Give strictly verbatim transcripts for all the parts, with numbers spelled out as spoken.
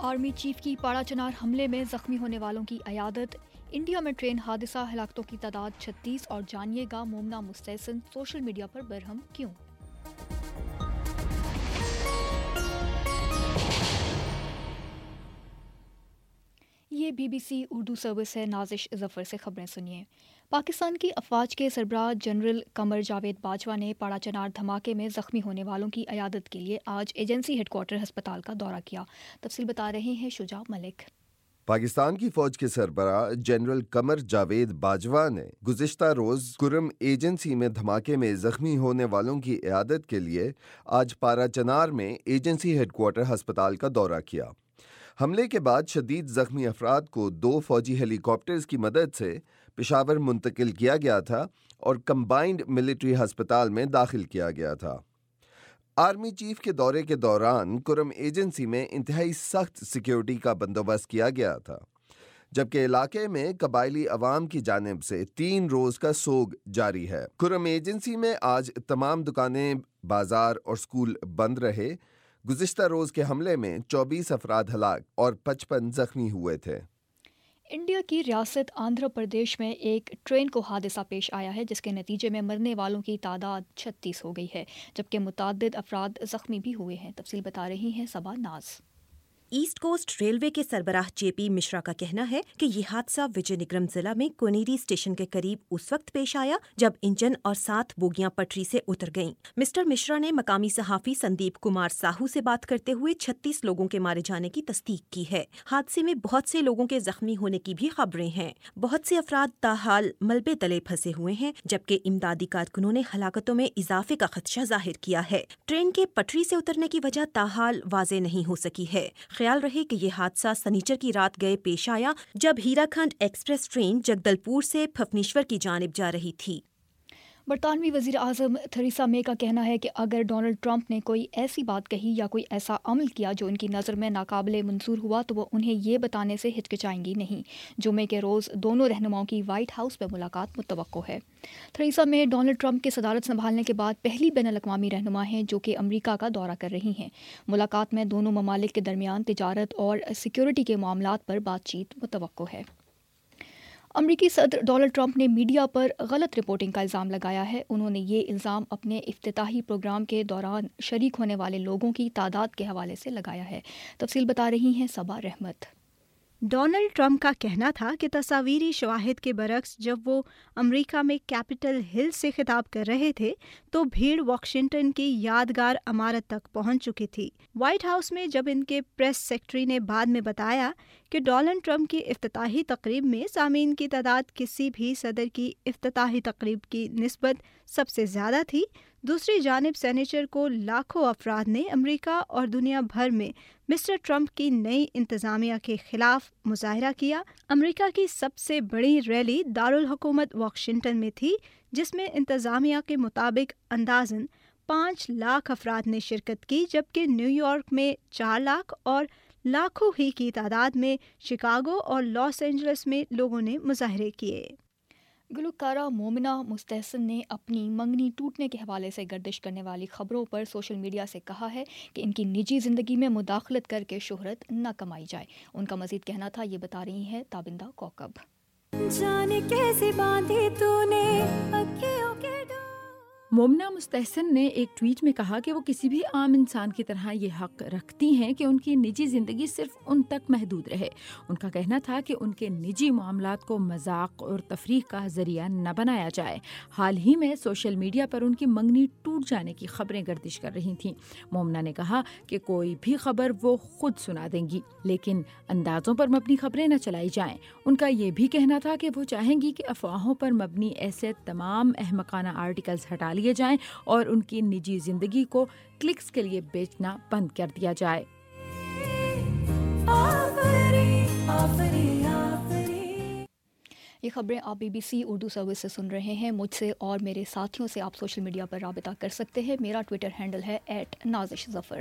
Army chief کی پاڑا چنار حملے میں زخمی ہونے والوں کی عیادت. انڈیا میں ٹرین حادثہ، ہلاکتوں کی تعداد چھتیس. اور جانیے گا مومنہ مستحسن سوشل میڈیا پر برہم کیوں. یہ B B C Urdu service ہے. نازش ظفر سے خبریں سنیے. پاکستان کی افواج کے سربراہ جنرل قمر جاوید باجوہ نے پاڑا چنار دھماکے میں زخمی ہونے والوں کی عیادت کے لیے آج ایجنسی ہیڈ کوارٹر ہسپتال کا دورہ کیا. تفصیل بتا رہے ہیں شجاع ملک. پاکستان کی فوج کے سربراہ جنرل قمر جاوید باجوہ نے گزشتہ روز کرم ایجنسی میں دھماکے میں زخمی ہونے والوں کی عیادت کے لیے آج پاڑا چنار میں ایجنسی ہیڈ کوارٹر ہسپتال کا دورہ کیا. حملے کے بعد شدید زخمی افراد کو دو فوجی ہیلی کاپٹرز کی مدد سے پشاور منتقل کیا گیا تھا اور کمبائنڈ ملٹری ہسپتال میں داخل کیا گیا تھا. آرمی چیف کے دورے کے دوران کرم ایجنسی میں انتہائی سخت سیکیورٹی کا بندوبست کیا گیا تھا، جبکہ علاقے میں قبائلی عوام کی جانب سے تین روز کا سوگ جاری ہے. کرم ایجنسی میں آج تمام دکانیں، بازار اور سکول بند رہے. گزشتہ روز کے حملے میں چوبیس افراد ہلاک اور پچپن زخمی ہوئے تھے. انڈیا کی ریاست آندھرا پردیش میں ایک ٹرین کو حادثہ پیش آیا ہے جس کے نتیجے میں مرنے والوں کی تعداد چھتیس ہو گئی ہے، جبکہ متعدد افراد زخمی بھی ہوئے ہیں. تفصیل بتا رہی ہیں Saba Naz. East Coast Railway کے سربراہ جے پی مشرا کا کہنا ہے کہ یہ حادثہ وجے نگرم ضلع میں کونیری اسٹیشن کے قریب اس وقت پیش آیا جب انجن اور سات بوگیاں پٹری سے اتر گئیں. مسٹر مشرا نے مقامی صحافی سندیپ کمار ساہو سے بات کرتے ہوئے چھتیس لوگوں کے مارے جانے کی تصدیق کی ہے. حادثے میں بہت سے لوگوں کے زخمی ہونے کی بھی خبریں ہیں. بہت سے افراد تاحال ملبے تلے پھنسے ہوئے ہیں، جبکہ امدادی کارکنوں نے ہلاکتوں میں اضافے کا خدشہ ظاہر کیا ہے. ٹرین کے پٹری سے اترنے کی وجہ تاحال واضح نہیں ہو سکی ہے. خیال رہے کہ یہ حادثہ سنیچر کی رات گئے پیش آیا جب ہیرا کھنڈ ایکسپریس ٹرین جگدل پور سے پھپنیشور کی جانب جا رہی تھی. برطانوی وزیر اعظم تھریسا مے کا کہنا ہے کہ اگر ڈونلڈ ٹرمپ نے کوئی ایسی بات کہی یا کوئی ایسا عمل کیا جو ان کی نظر میں ناقابل منظور ہوا تو وہ انہیں یہ بتانے سے ہچکچائیں گی نہیں. جمعے کے روز دونوں رہنماؤں کی وائٹ ہاؤس میں ملاقات متوقع ہے. تھریسا مے ڈونلڈ ٹرمپ کی صدارت سنبھالنے کے بعد پہلی بین الاقوامی رہنما ہیں جو کہ امریکہ کا دورہ کر رہی ہیں. ملاقات میں دونوں ممالک کے درمیان تجارت اور سیکیورٹی کے معاملات پر بات چیت متوقع ہے. امریکی صدر ڈونلڈ ٹرمپ نے میڈیا پر غلط رپورٹنگ کا الزام لگایا ہے. انہوں نے یہ الزام اپنے افتتاحی پروگرام کے دوران شریک ہونے والے لوگوں کی تعداد کے حوالے سے لگایا ہے. تفصیل بتا رہی ہیں صبا رحمت. ڈونلڈ ٹرمپ کا کہنا تھا کہ تصاویری شواہد کے برعکس جب وہ امریکہ میں کیپٹل ہل سے خطاب کر رہے تھے تو بھیڑ واشنگٹن کی یادگار عمارت تک پہنچ چکی تھی. وائٹ ہاؤس میں جب ان کے پریس سیکرٹری نے بعد میں بتایا کہ ڈونلڈ ٹرمپ کی افتتاحی تقریب میں سامعین کی تعداد کسی بھی صدر کی افتتاحی تقریب کی نسبت سب سے زیادہ تھی، دوسری جانب سینیچر کو لاکھوں افراد نے امریکہ اور دنیا بھر میں مسٹر ٹرمپ کی نئی انتظامیہ کے خلاف مظاہرہ کیا. امریکہ کی سب سے بڑی ریلی دارالحکومت واشنگٹن میں تھی جس میں انتظامیہ کے مطابق اندازاً پانچ لاکھ افراد نے شرکت کی، جبکہ نیو یارک میں چار لاکھ اور لاکھوں ہی کی تعداد میں شکاگو اور لاس اینجلس میں لوگوں نے مظاہرے کیے. گلوکارہ مومنہ مستحسن نے اپنی منگنی ٹوٹنے کے حوالے سے گردش کرنے والی خبروں پر سوشل میڈیا سے کہا ہے کہ ان کی نجی زندگی میں مداخلت کر کے شہرت نہ کمائی جائے. ان کا مزید کہنا تھا، یہ بتا رہی ہے تابندہ کوکب. جانے کیسے باندھی تو نے اکھیوں کے ڈور. مومنہ مستحسن نے ایک ٹویٹ میں کہا کہ وہ کسی بھی عام انسان کی طرح یہ حق رکھتی ہیں کہ ان کی نجی زندگی صرف ان تک محدود رہے. ان کا کہنا تھا کہ ان کے نجی معاملات کو مذاق اور تفریح کا ذریعہ نہ بنایا جائے. حال ہی میں سوشل میڈیا پر ان کی منگنی ٹوٹ جانے کی خبریں گردش کر رہی تھیں. مومنہ نے کہا کہ کوئی بھی خبر وہ خود سنا دیں گی، لیکن اندازوں پر مبنی خبریں نہ چلائی جائیں. ان کا یہ بھی کہنا تھا کہ وہ چاہیں گی کہ افواہوں پر مبنی ایسے تمام احمقانہ آرٹیکلز ہٹا لیے جائیں اور ان کی نجی زندگی کو کلکس کے لیے بیچنا بند کر دیا جائے. یہ خبریں آپ B B C Urdu service سے سن رہے ہیں. مجھ سے اور میرے ساتھیوں سے آپ سوشل میڈیا پر رابطہ کر سکتے ہیں. میرا ٹویٹر ہینڈل ہے ایٹ نازش ظفر.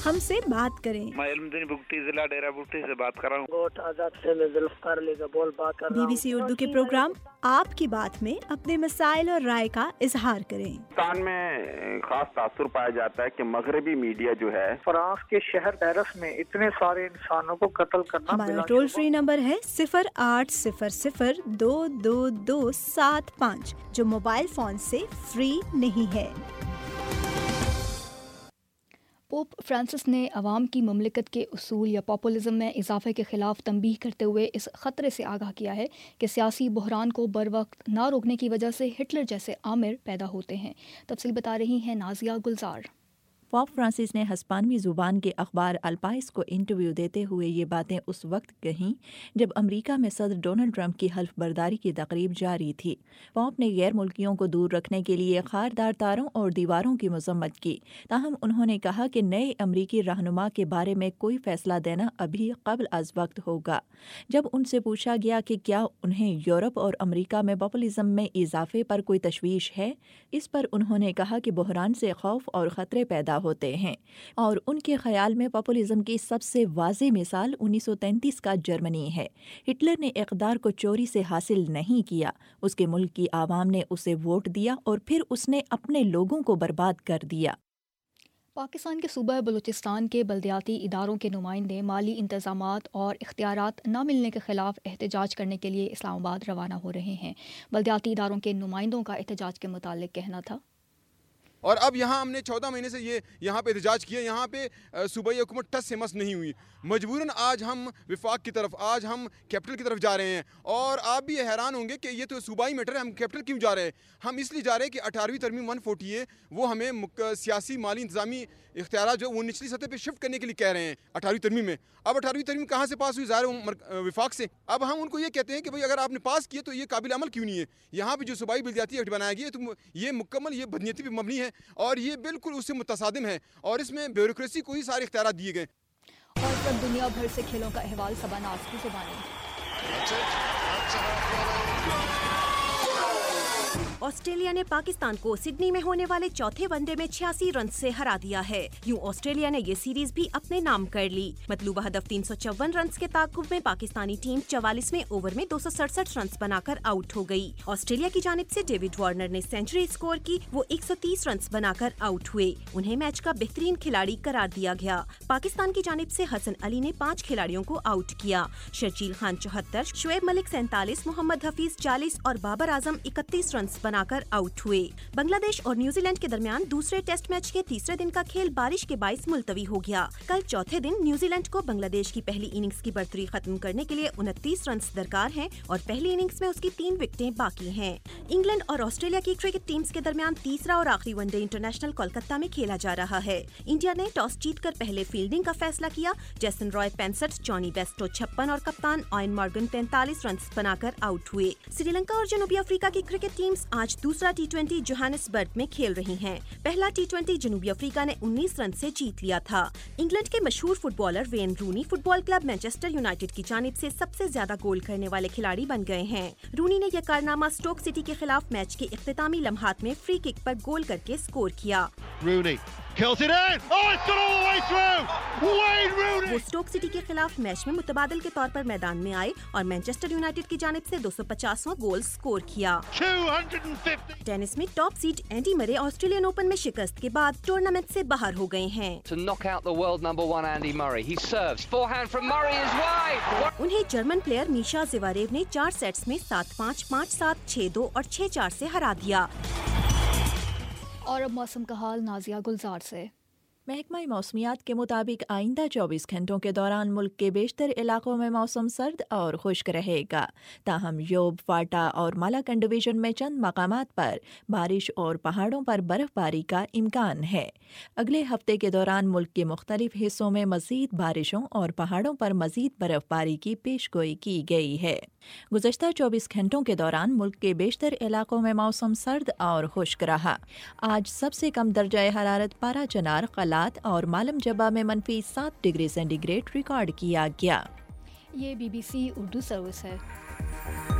ہم سے بات کریں۔ میں علمدین بگٹی ضلع ڈیرہ بگٹی سے بات کر رہا ہوں۔ گوٹ آزاد سے میں ذوالفقار علی کا بول بات کر رہا ہوں۔ بی بی سی اردو کے پروگرام آپ کی بات میں اپنے مسائل اور رائے کا اظہار کریں۔ پاکستان میں خاص تاثر پایا جاتا ہے کہ مغربی میڈیا جو ہے فرانس کے شہر پیرس میں اتنے سارے انسانوں کو قتل کرنا۔ ہمارا ٹول فری نمبر ہے صفر آٹھ صفر صفر دو دو دو سات پانچ، جو موبائل فون سے فری نہیں ہے۔ پوپ فرانسس نے عوام کی مملکت کے اصول یا پاپولزم میں اضافے کے خلاف تنبیہ کرتے ہوئے اس خطرے سے آگاہ کیا ہے کہ سیاسی بحران کو بر وقت نہ روکنے کی وجہ سے ہٹلر جیسے آمر پیدا ہوتے ہیں۔ تفصیل بتا رہی ہیں نازیہ گلزار۔ پوپ فرانسس نے ہسپانوی زبان کے اخبار الپائس کو انٹرویو دیتے ہوئے یہ باتیں اس وقت کہیں جب امریکہ میں صدر ڈونلڈ ٹرمپ کی حلف برداری کی تقریب جاری تھی۔ پوپ نے غیر ملکیوں کو دور رکھنے کے لیے خاردار تاروں اور دیواروں کی مذمت کی، تاہم انہوں نے کہا کہ نئے امریکی رہنما کے بارے میں کوئی فیصلہ دینا ابھی قبل از وقت ہوگا۔ جب ان سے پوچھا گیا کہ کیا انہیں یورپ اور امریکہ میں پاپولزم میں اضافے پر کوئی تشویش ہے، اس پر انہوں نے کہا کہ بحران سے خوف اور خطرے پیدا ہوتے ہیں، اور ان کے خیال میں پاپولزم کی سب سے واضح مثال انیس سو تینتیس کا جرمنی ہے۔ ہٹلر نے اقتدار کو چوری سے حاصل نہیں کیا، اس کے ملک کی عوام نے اسے ووٹ دیا اور پھر اس نے اپنے لوگوں کو برباد کر دیا۔ پاکستان کے صوبہ بلوچستان کے بلدیاتی اداروں کے نمائندے مالی انتظامات اور اختیارات نہ ملنے کے خلاف احتجاج کرنے کے لیے اسلام آباد روانہ ہو رہے ہیں۔ بلدیاتی اداروں کے نمائندوں کا احتجاج کے متعلق کہنا تھا، اور اب یہاں ہم نے چودہ مہینے سے یہ یہاں پہ احتجاج کیا، یہاں پہ صوبائی حکومت ٹس سے مس نہیں ہوئی۔ مجبوراً آج ہم وفاق کی طرف، آج ہم کیپٹل کی طرف جا رہے ہیں، اور آپ بھی حیران ہوں گے کہ یہ تو صوبائی میٹر ہے، ہم کیپٹل کیوں جا رہے ہیں؟ ہم اس لیے جا رہے ہیں کہ اٹھارہویں ترمیم ون فورٹی ہے وہ ہمیں سیاسی مالی انتظامی اختیارات جو وہ نچلی سطح پہ شفٹ کرنے کے لیے کہہ رہے ہیں اٹھارہویں ترمیم میں۔ اب اٹھارہویں ترمیم کہاں سے پاس ہوئی؟ ظاہر وفاق سے۔ اب ہم ان کو یہ کہتے ہیں کہ بھئی اگر آپ نے پاس کیے تو یہ قابل عمل کیوں نہیں ہے؟ یہاں پہ جو صوبائی بلدیاتی ایکٹ بنایا گیا ہے تو یہ مکمل یہ بدنیتی پہ مبنی ہے، اور یہ بالکل اس سے متصادم ہے، اور اس میں بیوروکریسی کو ہی سارے اختیارات دیے گئے۔ اور سب دنیا بھر سے کھیلوں کا احوال سباناز کی زبانیں۔ آسٹریلیا نے پاکستان کو سڈنی میں ہونے والے چوتھے ون ڈے میں چھیاسی رن سے ہرا دیا ہے۔ یوں آسٹریلیا نے یہ سیریز بھی اپنے نام کر لی۔ مطلوبہ ہدف تین سو چون رنز کے تعاقب میں پاکستانی ٹیم چوالیسویں اوور میں دو سو سڑسٹھ رنز بنا کر آؤٹ ہو گئی۔ آسٹریلیا کی جانب سے ڈیوڈ وارنر نے سینچری اسکور کی، وہ ایک سو تیس رنز بنا کر آؤٹ ہوئے۔ انہیں میچ کا بہترین کھلاڑی قرار دیا گیا۔ پاکستان کی جانب سے حسن علی نے پانچ کھلاڑیوں کو آؤٹ کیا۔ شرجیل خان چوہتر، شعیب ملک سینتالیس، محمد حفیظ چالیس اور بابر اعظم اکتیس رنز بنا کر آؤٹ ہوئے۔ بنگلہ دیش اور نیوزی لینڈ کے درمیان دوسرے ٹیسٹ میچ کے تیسرے دن کا کھیل بارش کے باعث ملتوی ہو گیا۔ کل چوتھے دن نیوزی لینڈ کو بنگلہ دیش کی پہلی اننگز کی برتری ختم کرنے کے لیے انتیس رنز درکار ہیں، اور پہلی اننگز میں اس کی تین وکٹیں باقی ہیں۔ انگلینڈ اور آسٹریلیا کی کرکٹ ٹیمز کے درمیان تیسرا اور آخری ون ڈے انٹرنیشنل کولکتہ میں کھیلا جا رہا ہے۔ انڈیا نے ٹاس جیت کر پہلے فیلڈنگ کا فیصلہ کیا۔ جیسن رائے پینسٹھ، جانی بیسٹو چھپن اور کپتان آئن مارگن تینتالیس رنز بنا کر آؤٹ ہوئے۔ سری لنکا اور جنوبی افریقہ کی کرکٹ ٹیمز آج دوسرا ٹی ٹوینٹی جوہانسبرگ میں کھیل رہی ہیں۔ پہلا ٹی ٹوینٹی جنوبی افریقہ نے انیس رن سے جیت لیا تھا۔ انگلینڈ کے مشہور footballer Wayne Rooney football club Manchester United کی جانب سے سب سے زیادہ گول کرنے والے کھلاڑی بن گئے ہیں۔ رونی نے یہ کارنامہ اسٹوک سٹی کے خلاف میچ کے اختتامی لمحات میں فری کک پر گول کر کے اسکور کیا۔ Rooney Kills it in. Oh, it's gone all the way through. Wayne Rooney. وہ اسٹوک سٹی کے خلاف میچ میں متبادل کے طور پر میدان میں آئے اور مانچسٹر یونائیٹڈ کی جانب سے دو سو پچاسواں گول سکور کیا۔ two hundred fifty. ٹینس میں top seed Andy Murray Australian Open میں شکست کے بعد ٹورنامنٹ سے باہر ہو گئے ہیں۔ To knock out the world number one Andy Murray. He serves. Forehand from Murray is wide. انہیں جرمن پلیئر میشا زیواریو نے چار سیٹس میں سات پانچ، پانچ سات، چھ دو اور چھ چار سے ہرا دیا۔ اور اب موسم کا حال نازیہ گلزار سے۔ محکمہ موسمیات کے مطابق آئندہ چوبیس گھنٹوں کے دوران ملک کے بیشتر علاقوں میں موسم سرد اور خشک رہے گا، تاہم یوب، فاٹا اور مالاکنڈ ڈویژن میں چند مقامات پر بارش اور پہاڑوں پر برف باری کا امکان ہے۔ اگلے ہفتے کے دوران ملک کے مختلف حصوں میں مزید بارشوں اور پہاڑوں پر مزید برف باری کی پیش گوئی کی گئی ہے۔ گزشتہ چوبیس گھنٹوں کے دوران ملک کے بیشتر علاقوں میں موسم سرد اور خشک رہا۔ آج سب سے کم درجہ حرارت پارا چنار، قلات اور مالم جبہ میں منفی سات ڈگری سینٹی گریڈ ریکارڈ کیا گیا۔ یہ B B C Urdu service ہے۔